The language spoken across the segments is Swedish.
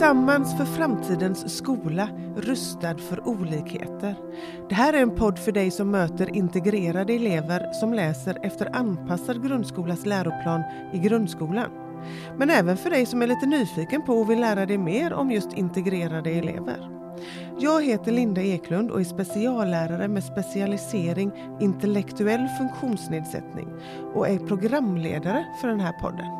Tillsammans för framtidens skola, rustad för olikheter. Det här är en podd för dig som möter integrerade elever som läser efter anpassad grundskolas läroplan i grundskolan. Men även för dig som är lite nyfiken på och vill lära dig mer om just integrerade elever. Jag heter Linda Eklund och är speciallärare med specialisering intellektuell funktionsnedsättning och är programledare för den här podden.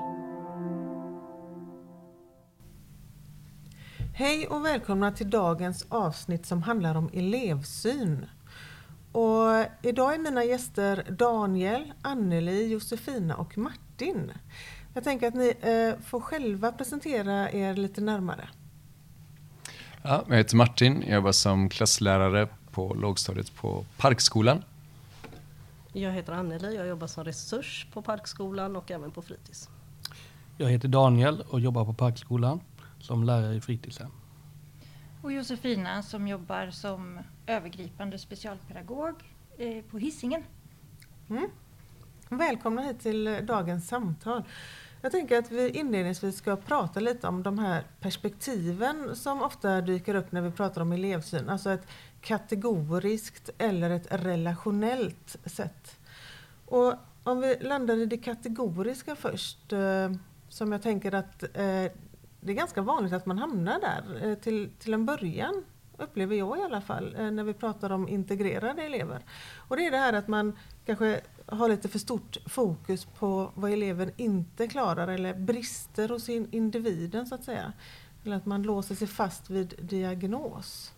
Hej och välkomna till dagens avsnitt som handlar om elevsyn. Och idag är mina gäster Daniel, Anneli, Josefina och Martin. Jag tänker att ni får själva presentera er lite närmare. Ja, jag heter Martin, jag jobbar som klasslärare på lågstadiet på Parkskolan. Jag heter Anneli, jag jobbar som resurs på Parkskolan och även på fritids. Jag heter Daniel och jobbar på Parkskolan som lärare i fritidshem. Och Josefina som jobbar som övergripande specialpedagog på Hisingen. Välkomna hit till dagens samtal. Jag tänker att vi inledningsvis ska prata lite om de här perspektiven som ofta dyker upp när vi pratar om elevsyn. Alltså ett kategoriskt eller ett relationellt sätt. Och om vi landar i det kategoriska först, som jag tänker att det är ganska vanligt att man hamnar där till en början, upplever jag i alla fall, när vi pratar om integrerade elever. Och det är det här att man kanske har lite för stort fokus på vad eleven inte klarar eller brister hos individen så att säga. Eller att man låser sig fast vid diagnos.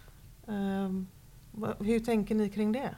Hur tänker ni kring det?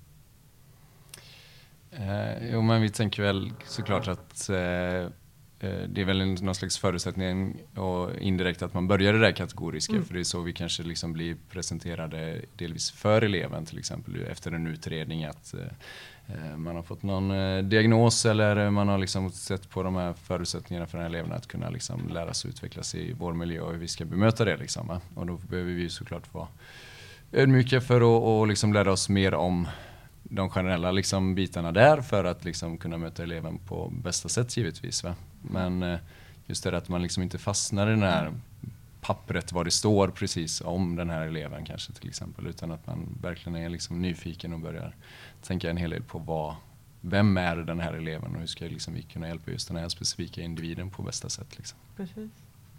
Jo, men vi tänker väl såklart att det är väl någon slags förutsättning och indirekt att man börjar det där kategoriska. För det är så vi kanske liksom blir presenterade delvis för eleven, till exempel efter en utredning att man har fått någon diagnos eller man har liksom sett på de här förutsättningarna för den här eleven att kunna liksom lära sig utvecklas i vår miljö och hur vi ska bemöta det. Liksom, va? Och då behöver vi såklart vara ödmjuka för att liksom lära oss mer om de generella liksom bitarna där för att liksom kunna möta eleven på bästa sätt givetvis. Va? Men just det att man liksom inte fastnar i den här pappret vad det står precis om den här eleven kanske till exempel, utan att man verkligen är liksom nyfiken och börjar tänka en hel del på vem är den här eleven och hur ska liksom vi kunna hjälpa just den här specifika individen på bästa sätt. Liksom. Precis.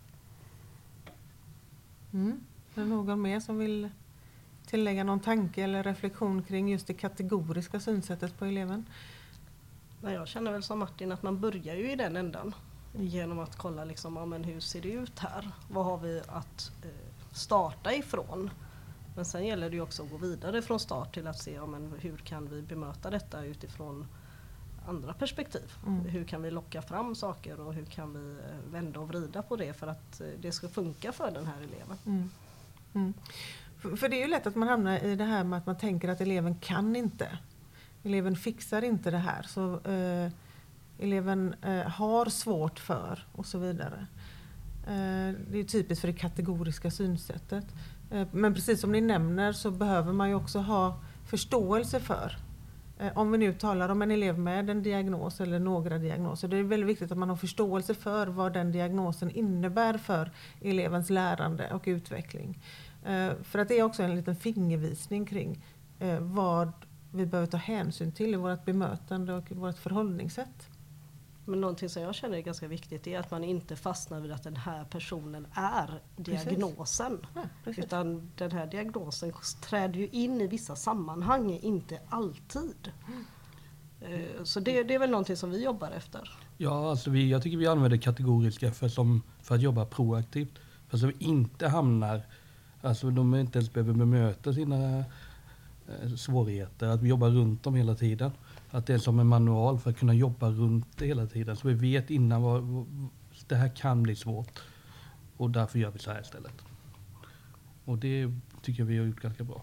Är det någon mer som vill tillägga någon tanke eller reflektion kring just det kategoriska synsättet på eleven? Jag känner väl som Martin att man börjar ju i den ändan genom att kolla liksom, ja, men hur ser det ut här? Vad har vi att starta ifrån? Men sen gäller det ju också att gå vidare från start till att se ja, men hur kan vi bemöta detta utifrån andra perspektiv. Hur kan vi locka fram saker och hur kan vi vända och vrida på det för att det ska funka för den här eleven. För det är ju lätt att man hamnar i det här med att man tänker att eleven kan inte. Eleven fixar inte det här. Så eleven har svårt för och så vidare. Det är typiskt för det kategoriska synsättet. Men precis som ni nämner så behöver man ju också ha förståelse för. Om vi nu talar om en elev med en diagnos eller några diagnoser. Det är väldigt viktigt att man har förståelse för vad den diagnosen innebär för elevens lärande och utveckling. För att det är också en liten fingervisning kring vad vi behöver ta hänsyn till i vårt bemötande och vårt förhållningssätt. Men någonting som jag känner är ganska viktigt är att man inte fastnar vid att den här personen är diagnosen. Ja, utan den här diagnosen träder ju in i vissa sammanhang, inte alltid. Så det är väl någonting som vi jobbar efter. Ja, alltså jag tycker vi använder kategoriska för att jobba proaktivt. För att vi inte hamnar, alltså de inte ens behöver bemöta sina svårigheter. Att vi jobbar runt dem hela tiden. Att det är som en manual för att kunna jobba runt det hela tiden. Så vi vet innan vad det här kan bli svårt. Och därför gör vi så här istället. Och det tycker vi har gjort ganska bra.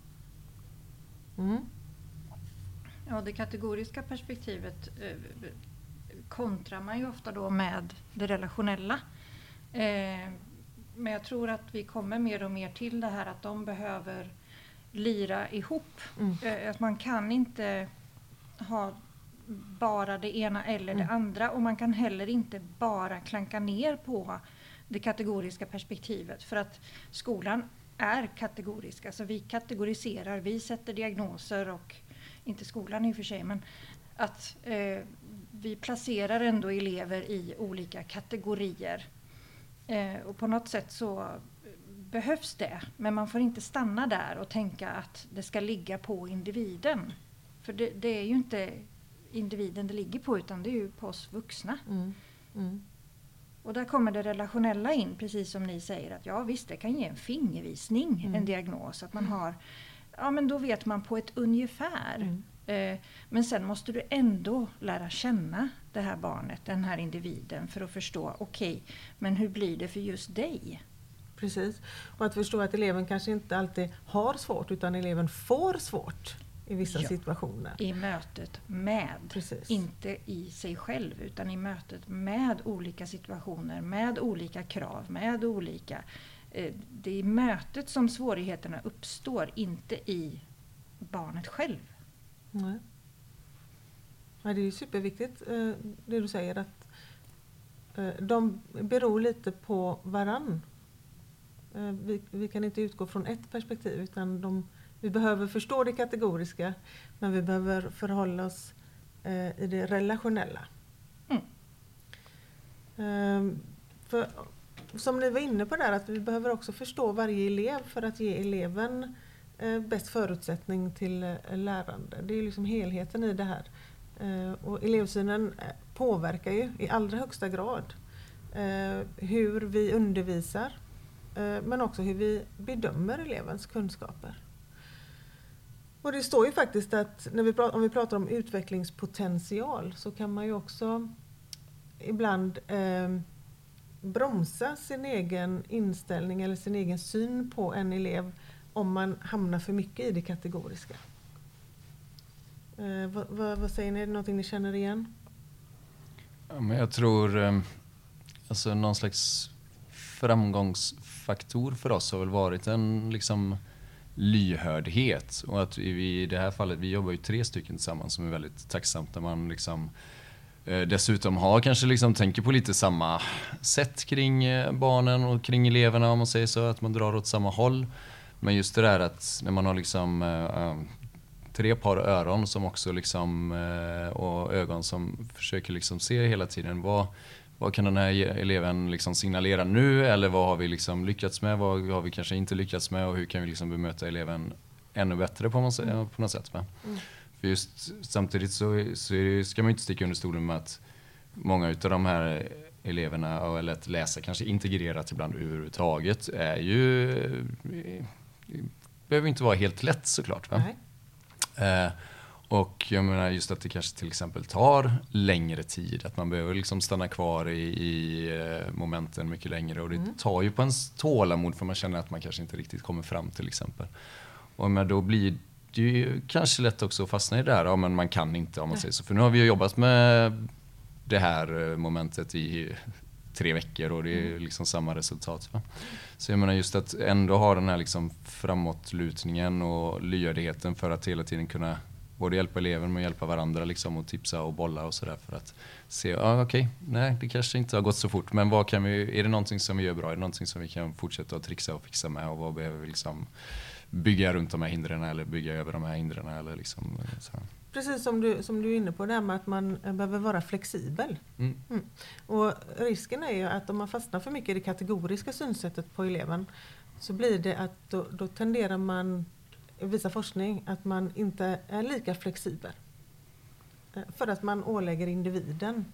Ja, det kategoriska perspektivet kontrar man ju ofta då med det relationella. Men jag tror att vi kommer mer och mer till det här att de behöver lira ihop. Att man kan inte ha bara det ena eller det andra, och man kan heller inte bara klanka ner på det kategoriska perspektivet. För att skolan är kategorisk. Alltså vi kategoriserar, vi sätter diagnoser och inte skolan i och för sig, men att vi placerar ändå elever i olika kategorier. Och på något sätt så behövs det, men man får inte stanna där och tänka att det ska ligga på individen. För det är ju inte individen det ligger på, utan det är ju på oss vuxna. Och där kommer det relationella in, precis som ni säger, att ja visst, det kan ge en fingervisning, en diagnos, att man har, ja men då vet man på ett ungefär. Men sen måste du ändå lära känna det här barnet, den här individen, för att förstå, okej, men hur blir det för just dig? Precis, och att förstå att eleven kanske inte alltid har svårt, utan eleven får svårt i vissa situationer. I mötet med, inte i sig själv, utan i mötet med olika situationer, med olika krav, med olika... Det är i mötet som svårigheterna uppstår, inte i barnet själv. Nej. Ja, det är ju superviktigt det du säger, att de beror lite på varann. Vi kan inte utgå från ett perspektiv, utan vi behöver förstå det kategoriska, men vi behöver förhålla oss i det relationella. För, som ni var inne på där, att vi behöver också förstå varje elev för att ge eleven bäst förutsättning till lärande. Det är liksom helheten i det här. Och elevsynen påverkar ju i allra högsta grad hur vi undervisar, men också hur vi bedömer elevens kunskaper. Och det står ju faktiskt att om vi pratar om utvecklingspotential, så kan man ju också ibland bromsa sin egen inställning eller sin egen syn på en elev om man hamnar för mycket i det kategoriska. Vad säger ni? Är det någonting ni känner igen? Ja, men jag tror alltså någon slags framgångsfaktor för oss har väl varit en liksom lyhördhet, och att vi i det här fallet, vi jobbar ju 3 stycken tillsammans, som är väldigt tacksamt, när man liksom dessutom har kanske liksom tänker på lite samma sätt kring barnen och kring eleverna, om man säger så, att man drar åt samma håll. Men just det där att när man har liksom 3 par öron som också liksom och ögon som försöker liksom se hela tiden, vad kan den här eleven liksom signalera nu, eller vad har vi liksom lyckats med, vad har vi kanske inte lyckats med, och hur kan vi liksom bemöta eleven ännu bättre på något sätt. För just samtidigt så ska man inte sticka under stolen med att många utav de här eleverna, eller att läsa kanske integrerat ibland överhuvudtaget, är ju behöver inte vara helt lätt såklart. Och jag menar just att det kanske till exempel tar längre tid, att man behöver liksom stanna kvar i momenten mycket längre, och det tar ju på ens tålamod, för man känner att man kanske inte riktigt kommer fram till exempel. Och men då blir det ju kanske lätt också att fastna i det där, men man kan inte, om man säger så. För nu har vi ju jobbat med det här momentet i 3 veckor, och det är liksom samma resultat. Så jag menar just att ändå ha den här liksom framåtlutningen och lyhördheten för att hela tiden kunna både hjälpa eleven men hjälpa varandra liksom, och tipsa och bolla och sådär, för att se, okej, nej, det kanske inte har gått så fort, men vad kan vi, är det någonting som vi gör bra, är det någonting som vi kan fortsätta att trixa och fixa med, och vad behöver vi liksom bygga runt de här hindren eller bygga över de här hindren eller liksom så. Precis som du är inne på, det här med att man behöver vara flexibel. Och risken är ju att om man fastnar för mycket i det kategoriska synsättet på eleven, så blir det att då tenderar man, visar forskning, att man inte är lika flexibel. För att man ålägger individen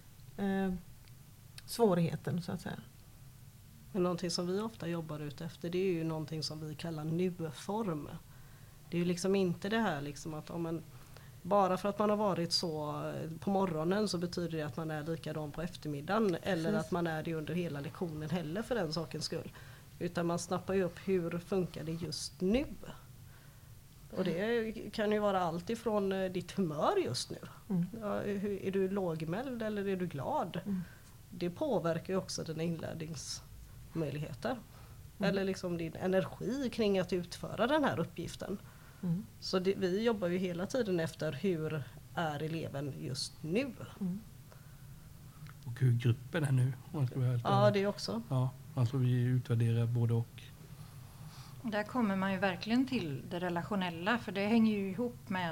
svårigheten, så att säga. Men någonting som vi ofta jobbar ut efter, det är ju någonting som vi kallar nu-form. Det är ju liksom inte det här liksom att bara för att man har varit så på morgonen, så betyder det att man är likadan på eftermiddagen. Eller att man är det under hela lektionen heller, för den sakens skull. Utan man snappar ju upp, hur funkar det just nu? Och det kan ju vara allt ifrån ditt humör just nu. Ja, är du lågmäld eller är du glad? Det påverkar ju också dina inlärningsmöjligheter. Eller liksom din energi kring att utföra den här uppgiften. Så vi jobbar ju hela tiden efter hur är eleven just nu. Och hur gruppen är nu. Om man ska vara helt Ja, ärlig. det också. Ja, alltså vi utvärderar både och. Där kommer man ju verkligen till det relationella, för det hänger ju ihop med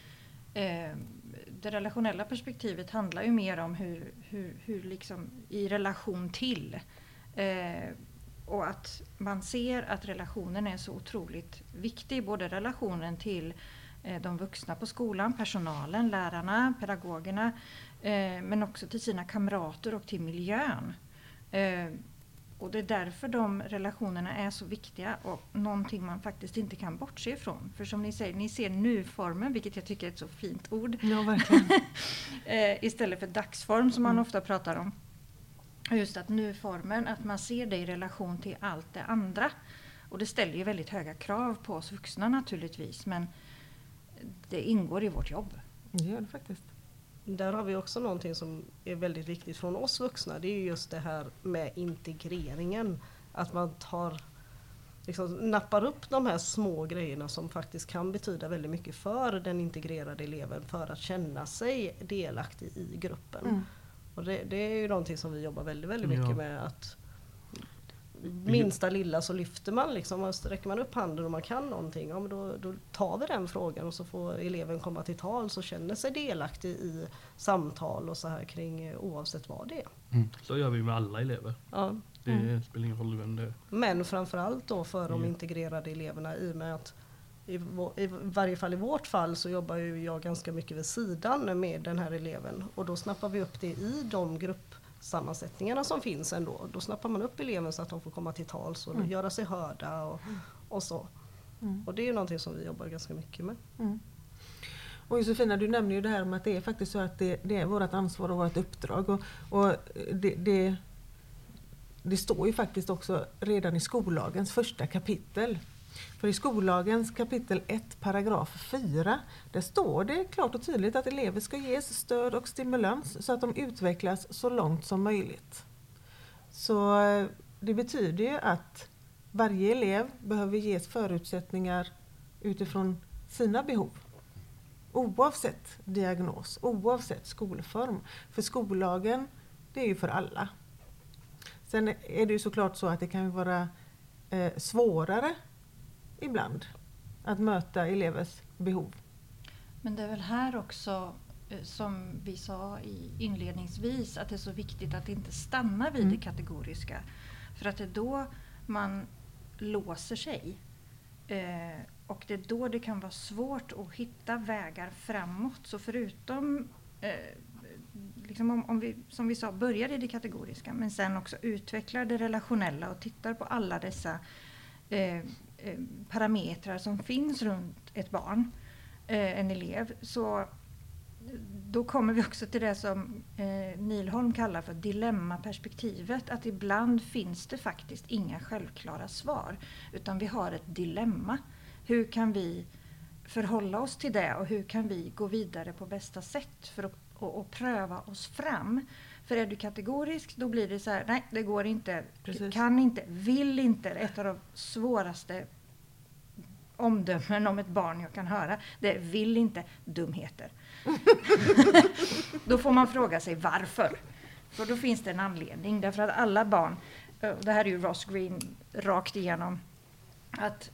det relationella perspektivet handlar ju mer om hur liksom i relation till och att man ser att relationen är så otroligt viktig, både relationen till de vuxna på skolan, personalen, lärarna, pedagogerna, men också till sina kamrater och till miljön. Och det är därför de relationerna är så viktiga och någonting man faktiskt inte kan bortse ifrån. För som ni säger, ni ser nu-formen, vilket jag tycker är ett så fint ord. Ja, verkligen. Istället för dagsform som man ofta pratar om. Just att nu-formen, att man ser det i relation till allt det andra. Och det ställer ju väldigt höga krav på oss vuxna naturligtvis, men det ingår i vårt jobb. Det gör det faktiskt. Där har vi också någonting som är väldigt viktigt från oss vuxna. Det är ju just det här med integreringen. Att man nappar upp de här små grejerna som faktiskt kan betyda väldigt mycket för den integrerade eleven. För att känna sig delaktig i gruppen. Mm. Och det är ju någonting som vi jobbar väldigt, väldigt mycket med. Att minsta lilla så lyfter man liksom, och sträcker man upp handen och man kan någonting, ja, men då tar vi den frågan och så får eleven komma till tal och känner sig delaktig i samtal och så här kring oavsett vad det är. Så gör vi med alla elever. Ja. Det spelar ingen roll vem det är. Men framförallt då för de integrerade eleverna, i och med att i varje fall i vårt fall så jobbar ju jag ganska mycket vid sidan med den här eleven, och då snappar vi upp det i de gruppsammansättningarna som finns ändå. Då snappar man upp eleven så att de får komma till tals och göra sig hörda och så. Och det är ju någonting som vi jobbar ganska mycket med. Och Josefina, du nämner ju det här med att det är faktiskt så att det är vårt ansvar och vårt uppdrag. Och det står ju faktiskt också redan i skollagens första kapitel. För i skollagens kapitel 1, paragraf 4, där står det klart och tydligt att elever ska ges stöd och stimulans så att de utvecklas så långt som möjligt. Så det betyder ju att varje elev behöver ges förutsättningar utifrån sina behov. Oavsett diagnos, oavsett skolform. För skollagen, det är ju för alla. Sen är det ju såklart så att det kan vara svårare ibland att möta elevers behov. Men det är väl här också, som vi sa inledningsvis, att det är så viktigt att inte stanna vid det kategoriska. För att det är då man låser sig. Och det är då det kan vara svårt att hitta vägar framåt. Så förutom, liksom om vi, som vi sa, börjar i det kategoriska, men sen också utvecklar det relationella och tittar på alla dessa parametrar som finns runt ett barn, en elev, så då kommer vi också till det som Nihlholm kallar för dilemmaperspektivet, att ibland finns det faktiskt inga självklara svar, utan vi har ett dilemma. Hur kan vi förhålla oss till det och hur kan vi gå vidare på bästa sätt för att pröva oss fram? För är du kategorisk, då blir det så här: nej, det går inte, kan inte, vill inte. Ett av de svåraste omdömen om ett barn jag kan höra, det är vill inte, dumheter. Då får man fråga sig varför. För då finns det en anledning. Därför att alla barn, det här är ju Ross Green rakt igenom, att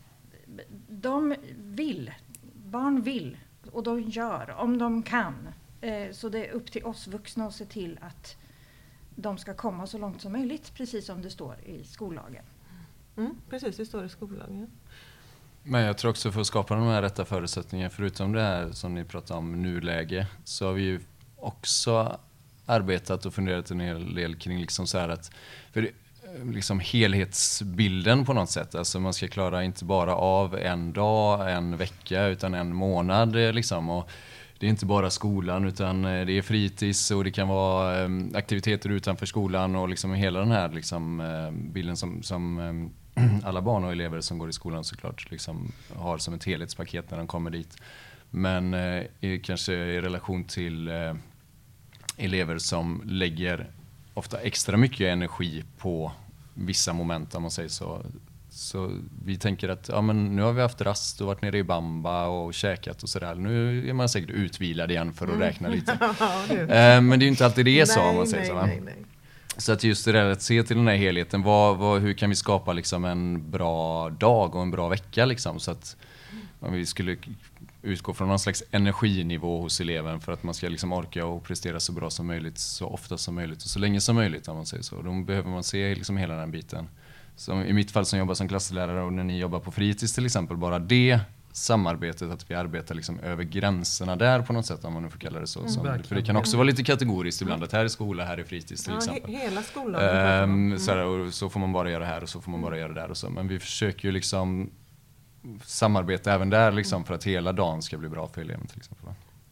barn vill och de gör om de kan. Så det är upp till oss vuxna att se till att de ska komma så långt som möjligt, precis som det står i skollagen. Precis, det står i skollagen. Men jag tror också för att skapa de här rätta förutsättningarna, förutom det här som ni pratar om nuläge, så har vi ju också arbetat och funderat en hel del kring liksom så här att, för liksom helhetsbilden på något sätt. Alltså man ska klara inte bara av en dag, en vecka, utan en månad liksom. Och det är inte bara skolan, utan det är fritids och det kan vara aktiviteter utanför skolan och liksom hela den här liksom bilden som alla barn och elever som går i skolan såklart liksom har som ett helhetspaket när de kommer dit. Men kanske i relation till elever som lägger ofta extra mycket energi på vissa moment, om man säger så, Så vi tänker att men nu har vi haft rast och varit nere i Bamba och käkat och sådär. Nu är man säkert utvilad igen för att räkna lite. Men det är ju inte alltid det så om man säger så. Nej. Så att just det där att se till den här helheten, hur kan vi skapa liksom en bra dag och en bra vecka liksom, så att om vi skulle utgå från någon slags energinivå hos eleven för att man ska liksom orka och prestera så bra som möjligt, så ofta som möjligt och så länge som möjligt om man säger så. Då behöver man se liksom hela den biten. Så i mitt fall som jobbar som klasslärare och när ni jobbar på fritids till exempel, bara det samarbetet, att vi arbetar liksom över gränserna där på något sätt, om man nu får kalla det så. För det kan också vara lite kategoriskt ibland, att här är skola, här är fritids till exempel. Hela skolan. Och så får man bara göra här och så får man bara göra där och så. Men vi försöker ju liksom samarbeta även där liksom, för att hela dagen ska bli bra för eleven till exempel.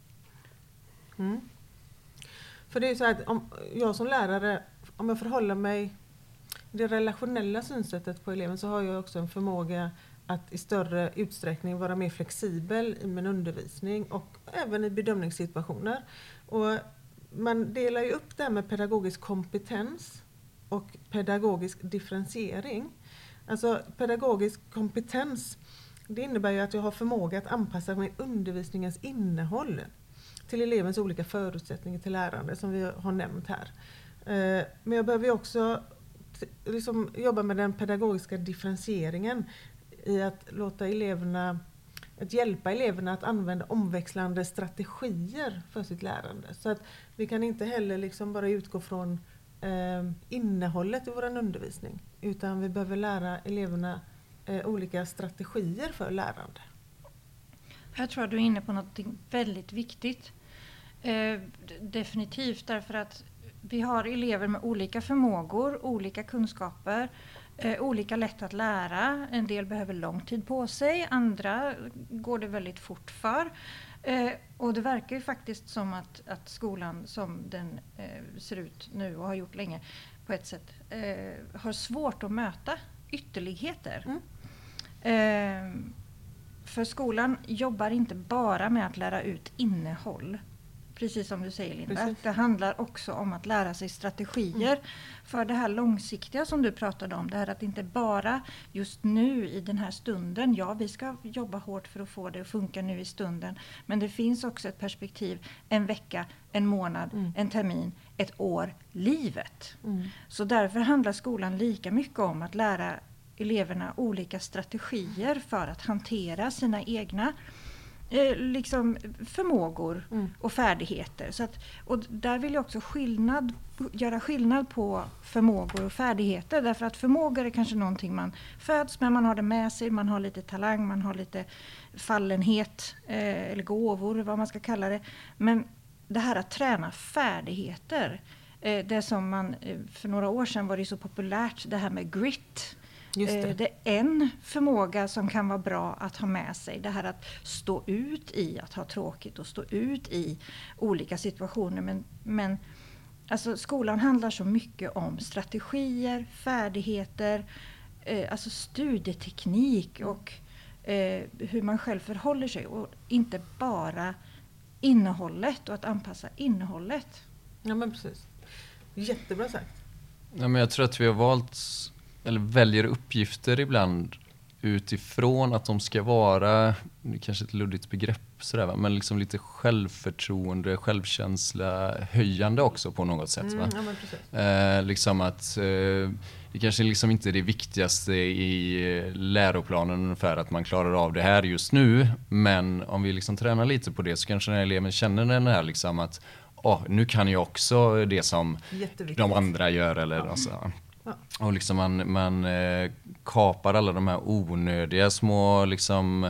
För det är så att om jag som lärare, om jag förhåller mig det relationella synsättet på eleven, så har jag också en förmåga att i större utsträckning vara mer flexibel i min undervisning och även i bedömningssituationer. Och man delar ju upp det här med pedagogisk kompetens och pedagogisk differentiering. Alltså pedagogisk kompetens, det innebär ju att jag har förmåga att anpassa min undervisningens innehåll till elevens olika förutsättningar till lärande, som vi har nämnt här. Men jag behöver ju också liksom jobba med den pedagogiska differentieringen i att hjälpa eleverna att använda omväxlande strategier för sitt lärande. Så att vi kan inte heller liksom bara utgå från innehållet i vår undervisning, utan vi behöver lära eleverna olika strategier för lärande. Jag tror att du är inne på något väldigt viktigt. Definitivt, därför att vi har elever med olika förmågor, olika kunskaper, olika lätt att lära. En del behöver lång tid på sig, andra går det väldigt fort för. Och det verkar ju faktiskt som att skolan som den ser ut nu och har gjort länge på ett sätt har svårt att möta ytterligheter. För skolan jobbar inte bara med att lära ut innehåll. Precis som du säger, Linda. Precis. Det handlar också om att lära sig strategier för det här långsiktiga som du pratade om. Det här att inte bara just nu i den här stunden. Ja, vi ska jobba hårt för att få det att funka nu i stunden. Men det finns också ett perspektiv, en vecka, en månad, en termin, ett år, livet. Så därför handlar skolan lika mycket om att lära eleverna olika strategier för att hantera sina egna liksom förmågor och färdigheter. Så att, och där vill jag också göra skillnad på förmågor och färdigheter. Därför att förmågor är kanske någonting man föds med, man har det med sig, man har lite talang, man har lite fallenhet eller gåvor, vad man ska kalla det. Men det här att träna färdigheter, det som man för några år sedan var det så populärt, det här med grit. Det är en förmåga som kan vara bra att ha med sig. Det här att stå ut i att ha tråkigt och stå ut i olika situationer. Men alltså, skolan handlar så mycket om strategier, färdigheter, alltså studieteknik och hur man själv förhåller sig. Och inte bara innehållet och att anpassa innehållet. Ja, men precis. Jättebra sagt. Ja, men jag tror att vi har väljer uppgifter ibland utifrån att de ska vara, det är kanske ett luddigt begrepp sådär, va? Men liksom lite självförtroende, självkänsla höjande också på något sätt. Va? Ja, men precis. Liksom att det kanske liksom inte är det viktigaste i läroplanen ungefär att man klarar av det här just nu, men om vi liksom tränar lite på det så kanske den här eleven känner den här liksom att nu kan jag också det som de andra gör eller alltså. Ja. Och liksom man kapar alla de här onödiga små liksom,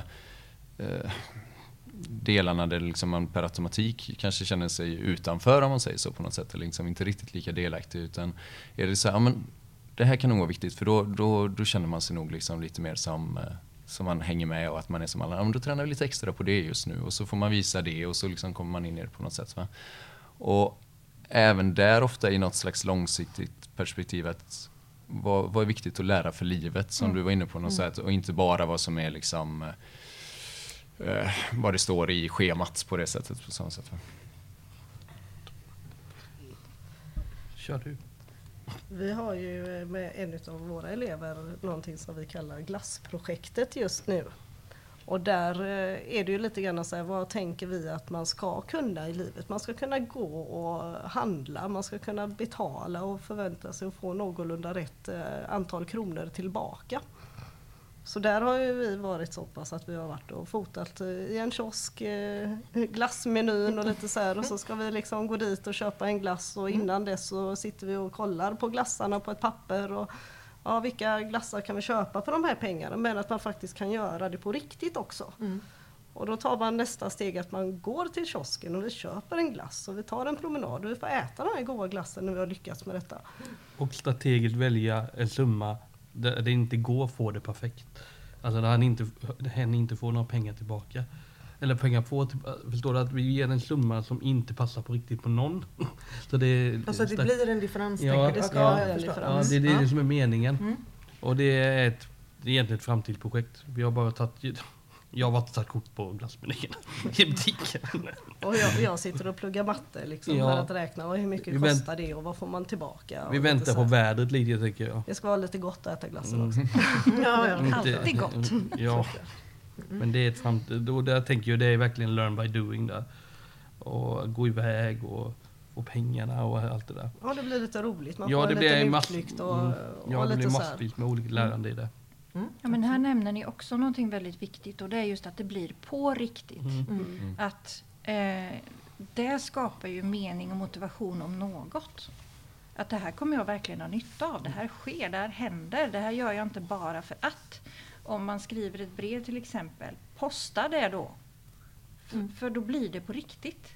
delarna där liksom man per automatik kanske känner sig utanför, om man säger så på något sätt, eller liksom inte riktigt lika delaktig, utan är det så här, men det här kan nog vara viktigt, för då känner man sig nog liksom lite mer som man hänger med och att man är som alla. Men då tränar vi lite extra på det just nu och så får man visa det och så liksom kommer man in i det på något sätt. Va? Och även där ofta i något slags långsiktigt perspektiv att vad är viktigt att lära för livet, som du var inne på något sätt, och inte bara vad som är liksom vad det står i schemat på det sättet, på samma sätt. Kör du. Vi har ju med en av våra elever någonting som vi kallar glassprojektet just nu. Och där är det ju lite grann så här, vad tänker vi att man ska kunna i livet? Man ska kunna gå och handla, man ska kunna betala och förvänta sig att få någorlunda rätt antal kronor tillbaka. Så där har ju vi varit så pass att vi har varit och fotat i en kiosk, glassmenyn och lite så här, och så ska vi liksom gå dit och köpa en glass och innan dess så sitter vi och kollar på glassarna på ett papper och ja, vilka glassar kan vi köpa för de här pengarna, men att man faktiskt kan göra det på riktigt också. Och då tar man nästa steg att man går till kiosken och vi köper en glass och vi tar en promenad och vi får äta den här goda glassen när vi har lyckats med detta. Och strategiskt välja en summa där det inte går att få det perfekt. Alltså där hen inte får några pengar tillbaka. Eller pengar på, förstår du, att vi ger en summa som inte passar på riktigt på någon. Så det, alltså det blir en differens. Ja, det ska ja, en differens. Ja, det är det som är meningen. Och det är egentligen ett framtidsprojekt. Vi har bara jag har varit och tagit kort på glassmenyerna i butiken. Och jag sitter och pluggar matte liksom, för att räkna och hur mycket kostar det och vad får man tillbaka. Vi väntar på vädret lite, tycker jag. Det ska vara lite gott att äta glassen också. Alltid gott. Ja, men det är ett framtid. Och där tänker jag det är verkligen learn by doing där. Och gå iväg och pengarna och allt det där. Ja, det blir lite roligt. Man Ja, får det en blir liten utflykt och det lite blir så här. massvis med olika lärande i det. Ja, men här nämner ni också någonting väldigt viktigt och det är just att det blir på riktigt. Att det skapar ju mening och motivation om något. Att det här kommer jag verkligen ha nytta av. Det här sker, det här händer. Det här gör jag inte bara för att. Om man skriver ett brev till exempel, posta det då. För då blir det på riktigt.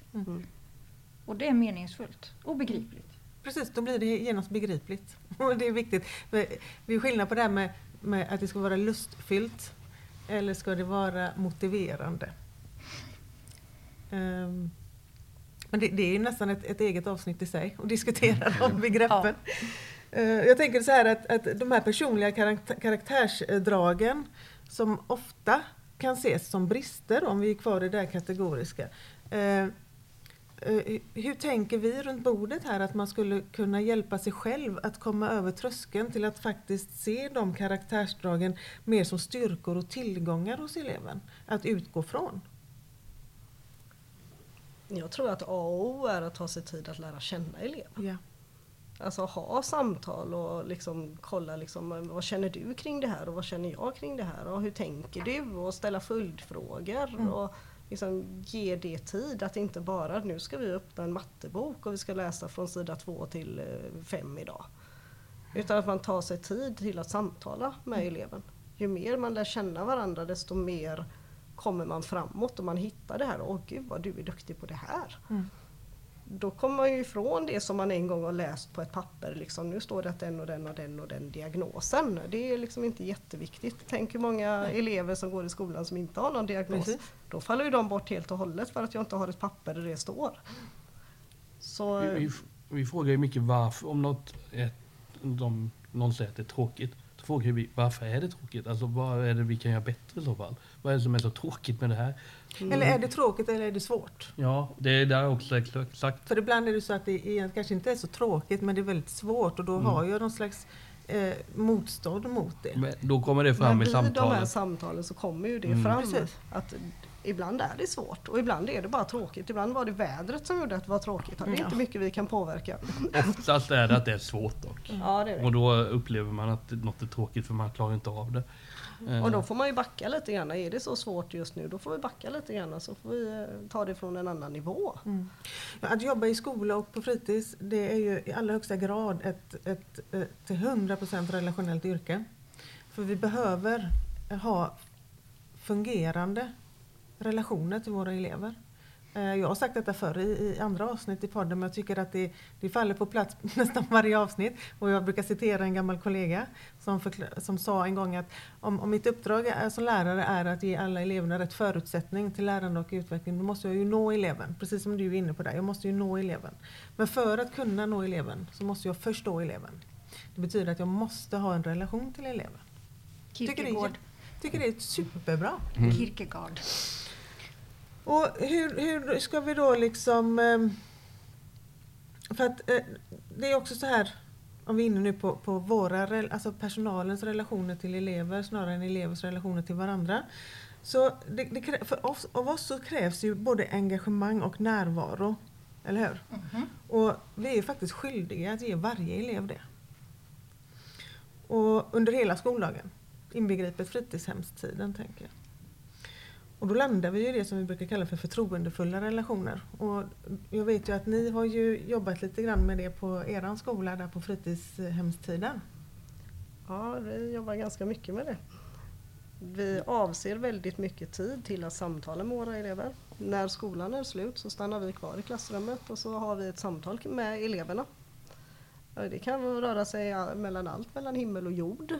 Och det är meningsfullt och begripligt. Precis, då blir det genast begripligt. Och det är viktigt. Vi är skillnad på det här med att det ska vara lustfyllt eller ska det vara motiverande. Men det är ju nästan ett eget avsnitt i sig att diskutera de begreppen. Jag tänker så här att de här personliga karaktärsdragen som ofta kan ses som brister, om vi är kvar i det här kategoriska. Hur tänker vi runt bordet här att man skulle kunna hjälpa sig själv att komma över tröskeln till att faktiskt se de karaktärsdragen mer som styrkor och tillgångar hos eleven att utgå från? Jag tror att A och O är att ta sig tid att lära känna eleven. Ja. Alltså ha samtal och liksom kolla liksom, vad känner du kring det här och vad känner jag kring det här och hur tänker du och ställa följdfrågor och liksom ge det tid, att inte bara nu ska vi öppna en mattebok och vi ska läsa från sida 2 till 5 idag. Utan att man tar sig tid till att samtala med eleven. Ju mer man lär känna varandra desto mer kommer man framåt och man hittar det här. Åh gud vad du är duktig på det här. Då kommer man ju ifrån det som man en gång har läst på ett papper. Liksom, nu står det att den och den och den och den diagnosen. Det är liksom inte jätteviktigt. Tänk hur många elever som går i skolan som inte har någon diagnos. Precis. Då faller ju de bort helt och hållet för att jag inte har ett papper där det står. Så Vi frågar ju mycket varför, om någon säger att det är tråkigt. Så frågar vi varför är det tråkigt? Alltså vad är det vi kan göra bättre i så fall? Vad är det som är så tråkigt med det här? Eller är det tråkigt eller är det svårt? Ja, det är där också exakt. För ibland är det så att det kanske inte är så tråkigt men det är väldigt svårt och då har jag någon slags motstånd mot det. Men då kommer det fram i samtalet. Men i de här samtalen så kommer ju det fram. Precis. Att ibland är det svårt och ibland är det bara tråkigt. Ibland var det vädret som gjorde att det var tråkigt. Det är inte mycket vi kan påverka. Oftast är det att det är svårt dock. Ja, det är det. Och då upplever man att något är tråkigt för man klarar inte av det. Och då får man ju backa lite grann. Är det så svårt just nu, då får vi backa lite grann. Så får vi ta det från en annan nivå. Ja, att jobba i skola och på fritids, det är ju i allra högsta grad ett till 100% relationellt yrke. För vi behöver ha fungerande relationer till våra elever. Jag har sagt detta förr i andra avsnitt i podden, men jag tycker att det faller på plats nästan varje avsnitt. Och jag brukar citera en gammal kollega som sa en gång att om mitt uppdrag som lärare är att ge alla eleverna rätt förutsättning till lärande och utveckling, då måste jag ju nå eleven. Precis som du är inne på där, jag måste ju nå eleven. Men för att kunna nå eleven så måste jag förstå eleven. Det betyder att jag måste ha en relation till eleven. Kierkegaard. Tycker det är superbra. Kierkegaard. Och hur ska vi då liksom... För att det är också så här, om vi är inne nu på våra, alltså personalens relationer till elever snarare än elevers relationer till varandra. Så av oss så krävs ju både engagemang och närvaro, eller hur? Och vi är ju faktiskt skyldiga att ge varje elev det. Och under hela skoldagen, inbegripet fritidshemstiden, tänker jag. Och då landar vi i det som vi brukar kalla för förtroendefulla relationer. Och jag vet ju att ni har ju jobbat lite grann med det på er skola där på fritidshemstiden. Ja, vi jobbar ganska mycket med det. Vi avser väldigt mycket tid till att samtala med våra elever. När skolan är slut så stannar vi kvar i klassrummet och så har vi ett samtal med eleverna. Det kan röra sig mellan himmel och jord.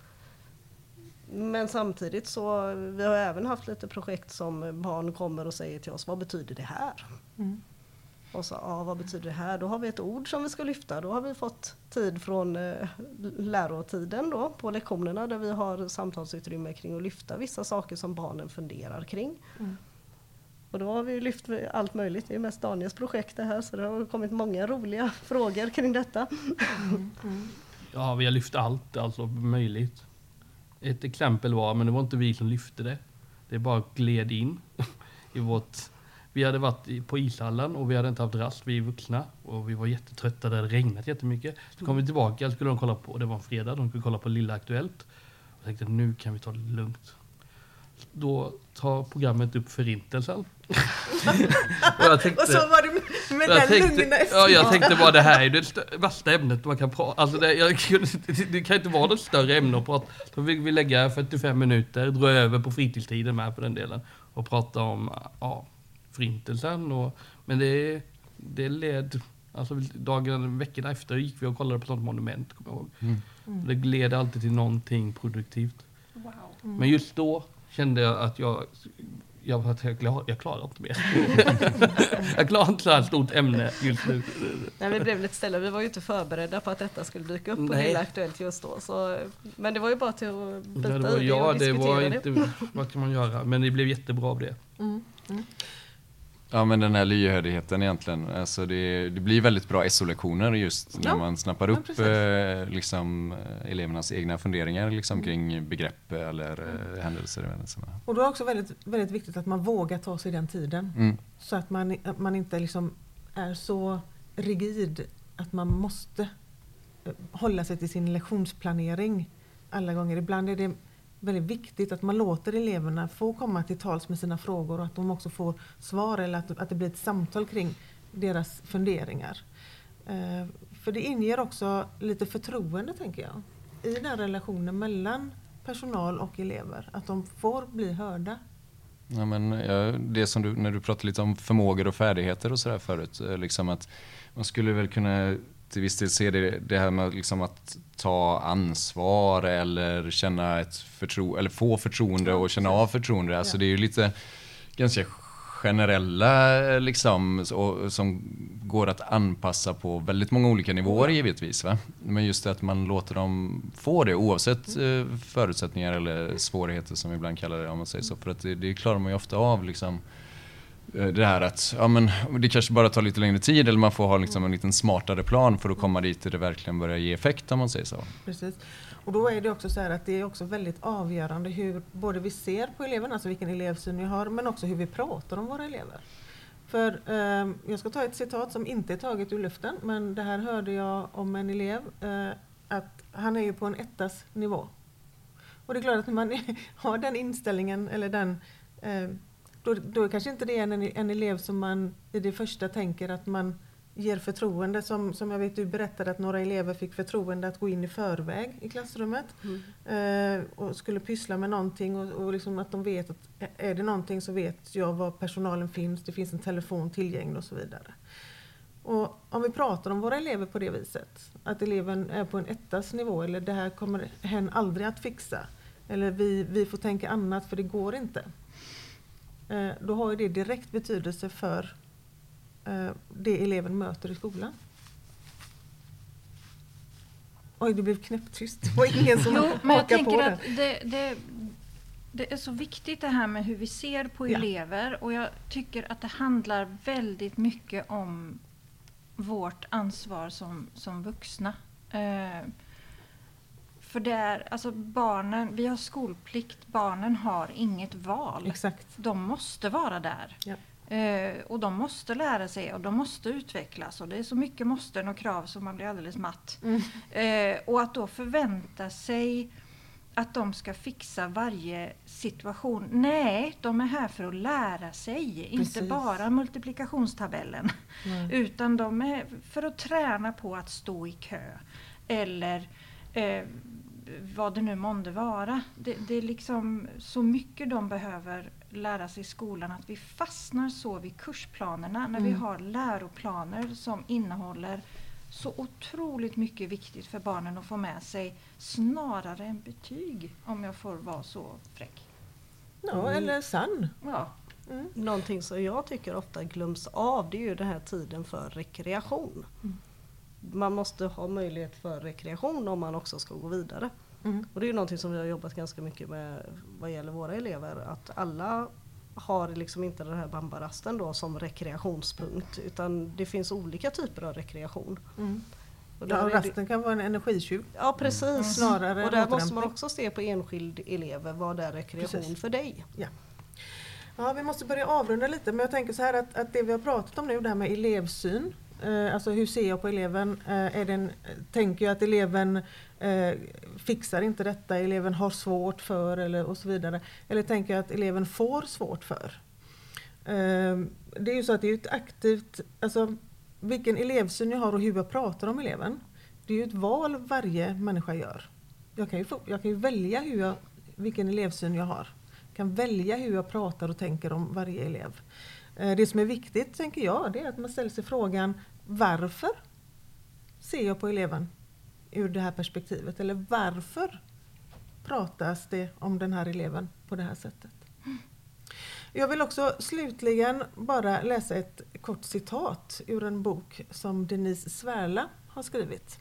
Men samtidigt så vi har även haft lite projekt som barn kommer och säger till oss, vad betyder det här? Och så, vad betyder det här? Då har vi ett ord som vi ska lyfta. Då har vi fått tid från lärotiden då, på lektionerna där vi har samtalsutrymme kring att lyfta vissa saker som barnen funderar kring. Och då har vi lyft allt möjligt. Det är mest Daniels projekt det här, så det har kommit många roliga frågor kring detta. Ja, vi har lyft allt, alltså möjligt. Ett exempel var, men det var inte vi som lyfte det. Det bara gled in i vårt... Vi hade varit på ishallen och vi hade inte haft rast, vi är vuxna. Och vi var jättetrötta, det hade regnat jättemycket. Så kom vi tillbaka, skulle de kolla på, det var en fredag, de skulle kolla på Lilla Aktuellt. Och tänkte, nu kan vi ta det lugnt. Då tar programmet upp Förintelsen. och så var det med den lugna efter. Ja, jag tänkte bara, det här är det värsta ämnet man kan prata. Alltså det kan inte vara något större ämne att prata. Så fick vi lägga 45 minuter, dra över på fritidstiden med på den delen. Och prata om Förintelsen. Men det led... Alltså veckorna efter gick vi och kollade på sånt monument, kommer jag ihåg. Det led alltid till någonting produktivt. Wow. Men just då kände jag att jag klarar inte mer. Jag klarar inte så här stort ämne just nu. Nej, vi blev lite ställda. Vi var ju inte förberedda på att detta skulle dyka upp på Lilla Aktuellt just då. Så, men det var ju bara till att byta i det och diskutera det. Var inte, vad kan man göra? Men det blev jättebra av det. Ja, men den här lyhördheten egentligen, alltså det blir väldigt bra SO-lektioner just när man snappar upp liksom, elevernas egna funderingar liksom, kring begrepp eller händelser. Och då är det också väldigt, väldigt viktigt att man vågar ta sig den tiden. Så att man inte liksom är så rigid att man måste hålla sig till sin lektionsplanering alla gånger. Ibland är det väldigt viktigt att man låter eleverna få komma till tals med sina frågor och att de också får svar eller att det blir ett samtal kring deras funderingar. För det inger också lite förtroende, tänker jag, i den relationen mellan personal och elever. Att de får bli hörda. Ja, men det som när du pratade lite om förmågor och färdigheter och sådär förut, liksom att man skulle väl kunna till viss del se det här med liksom att ta ansvar eller känna eller få förtroende och känna av förtroende. Alltså det är ju lite ganska generella liksom, som går att anpassa på väldigt många olika nivåer givetvis. Va? Men just det att man låter dem få det oavsett förutsättningar eller svårigheter som vi ibland kallar det, om man säger så. För att det klarar man ju ofta av liksom. Det här att det kanske bara tar lite längre tid eller man får ha liksom en liten smartare plan för att komma dit där det verkligen börjar ge effekt, om man säger så. Precis. Och då är det också så här att det är också väldigt avgörande hur både vi ser på eleverna, alltså vilken elevsyn vi har, men också hur vi pratar om våra elever. För jag ska ta ett citat som inte är taget ur luften, men det här hörde jag om en elev att han är ju på en 1:as nivå. Och det är klart att när man har den inställningen eller den då kanske inte det är en elev som man i det första tänker att man ger förtroende. Som jag vet du berättade att några elever fick förtroende att gå in i förväg i klassrummet. Och skulle pyssla med någonting och liksom att de vet att är det någonting så vet jag var personalen finns. Det finns en telefon tillgänglig och så vidare. Och om vi pratar om våra elever på det viset, att eleven är på en 1:as nivå eller det här kommer hen aldrig att fixa. Eller vi får tänka annat för det går inte. Då har ju det direkt betydelse för det eleven möter i skolan. Oj, det blev knäpptyst. Det var ingen som hakade på det. Det är så viktigt det här med hur vi ser på elever. Och jag tycker att det handlar väldigt mycket om vårt ansvar som vuxna. För det är, alltså barnen, vi har skolplikt, barnen har inget val. Exakt. De måste vara där. Ja. Och de måste lära sig och de måste utvecklas. Och det är så mycket måsten och krav som man blir alldeles matt. Och att då förvänta sig att de ska fixa varje situation. Nej, de är här för att lära sig. Inte bara multiplikationstabellen. Utan de är för att träna på att stå i kö. Eller vad det nu månde vara. Det är liksom så mycket de behöver lära sig i skolan, att vi fastnar så vid kursplanerna när vi har läroplaner som innehåller så otroligt mycket viktigt för barnen att få med sig, snarare än betyg, om jag får vara så fräck. Ja, eller sann. Ja. Någonting som jag tycker ofta glöms av, det är ju den här tiden för rekreation. Man måste ha möjlighet för rekreation om man också ska gå vidare. Och det är ju någonting som vi har jobbat ganska mycket med vad gäller våra elever, att alla har liksom inte den här bambarasten då som rekreationspunkt, utan det finns olika typer av rekreation. Och Ja, rasten kan vara en energitjuv. Ja, precis. Snarare och där måste man återhämtning. också se på enskild elever, vad är rekreation Precis. för dig? Ja, vi måste börja avrunda lite, men jag tänker så här att det vi har pratat om nu, det här med elevsyn, alltså hur ser jag på eleven, tänker jag att eleven fixar inte detta, eleven har svårt för eller och så vidare, eller tänker jag att eleven får svårt för. Det är ju så att det är ett aktivt, alltså vilken elevsyn jag har och hur jag pratar om eleven, det är ju ett val varje människa gör. Jag kan ju välja vilken elevsyn jag har. Jag kan välja hur jag pratar och tänker om varje elev. Det som är viktigt, tänker jag, det är att man ställer sig frågan, varför ser jag på eleven ur det här perspektivet? Eller varför pratas det om den här eleven på det här sättet? Jag vill också slutligen bara läsa ett kort citat ur en bok som Denise Svärla har skrivit.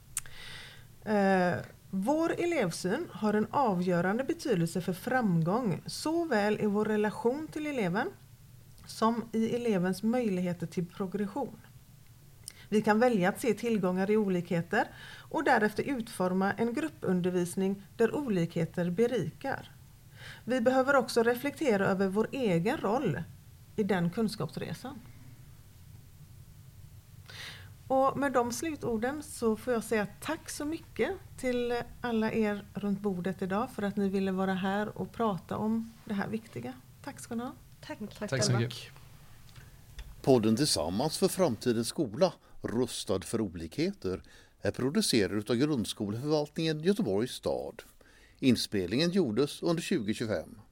Vår elevsyn har en avgörande betydelse för framgång såväl i vår relation till eleven som i elevens möjligheter till progression. Vi kan välja att se tillgångar i olikheter och därefter utforma en gruppundervisning där olikheter berikar. Vi behöver också reflektera över vår egen roll i den kunskapsresan. Och med de slutorden så får jag säga tack så mycket till alla er runt bordet idag för att ni ville vara här och prata om det här viktiga. Tack ska ni ha. Tack så mycket. Podden Tillsammans för framtidens skola, rustad för olikheter, är producerad av Grundskoleförvaltningen Göteborgs stad. Inspelningen gjordes under 2025.